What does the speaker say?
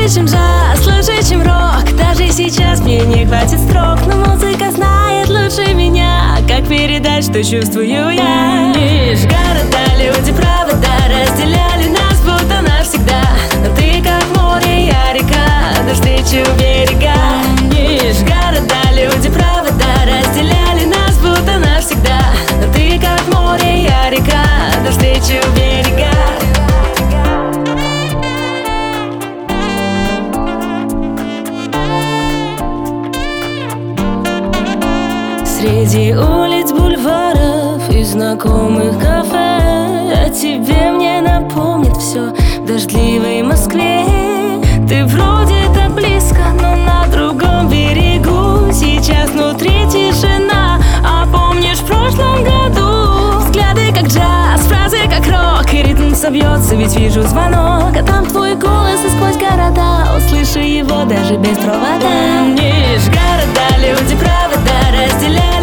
Лучше, чем джаз, лучше, чем рок. Даже сейчас мне не хватит строк, но музыка знает лучше меня, как передать, что чувствую я. Лишь города, люди, провода разделяли нас, будто навсегда. Но ты как море, я река, навстречу берега. Лишь города, люди, провода разделяли нас, будто навсегда. Но ты как море, я река, навстречу берега. Среди улиц, бульваров и знакомых кафе о тебе мне напомнит все в дождливой Москве. Ты вроде так близко, но на другом берегу. Сейчас внутри тишина, а помнишь в прошлом году? Взгляды как джаз, фразы как рок, и ритм собьется, ведь вижу звонок. А там твой голос, и сквозь города услышу его даже без провода. Лишь города, люди, провода разделяют